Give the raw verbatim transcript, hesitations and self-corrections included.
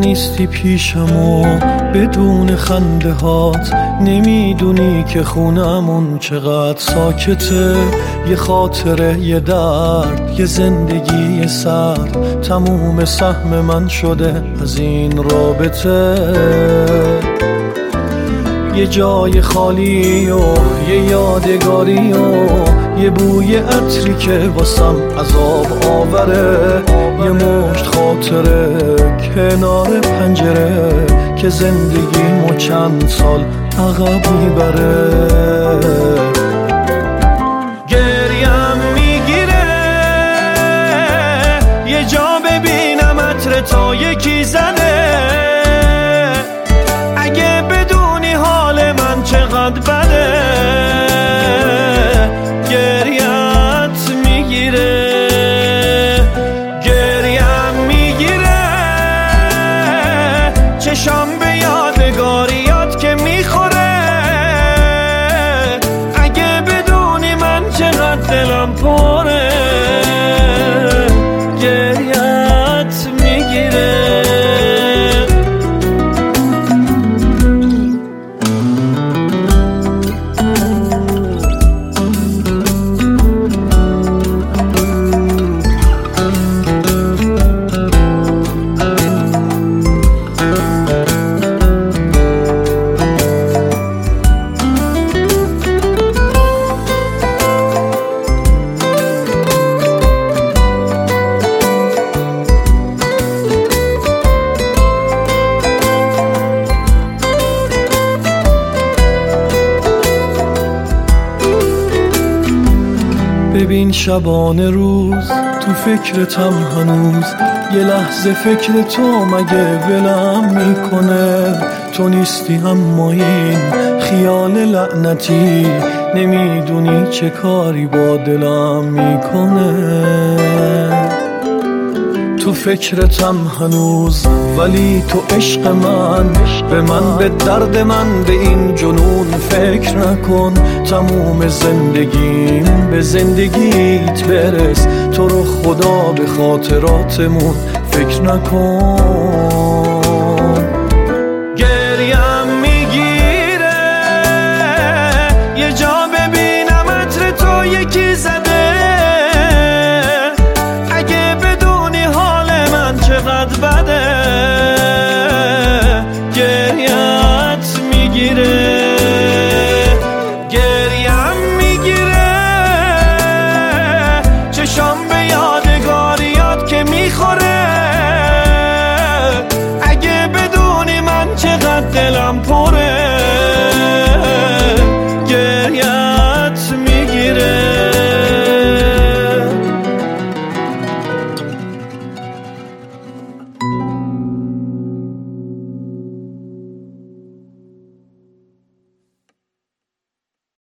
نیستی پیشم و بدون خنده هات نمیدونی که خونمون چقدر ساکته. یه خاطره، یه درد، یه زندگی سرد، تموم سهم من شده از این رابطه. یه جای خالی و یه یادگاری و یه بوی عطری که واسم عذاب آوره. یه مشت خاطره کنار پنجره که زندگیمو چند سال عقب میبره. گریم میگیره یه جا ببینم عطر تا یکی زنه. اگه بدونی حال من چقدر بده، گریت میگیره. گریم میگیره چشام به یادگاریات که میخوره. اگه بدونی من چقدر دلم پره، گریت میگیره. ببین شبانه روز تو فکرتم هنوز، یه لحظه فکر تو مگه ولم میکنه. تو نیستی اما این خیال لعنتی نمیدونی چه کاری با دلم میکنه. تو فکرتم هنوز ولی تو عشق من، به من، به درد من، به این جنون فکر نکن. تموم زندگیم به زندگیت برس، تو رو خدا به خاطراتمون فکر نکن. گریم میگیره یه جا ببینم عطر تو یکی زده. چقدر بده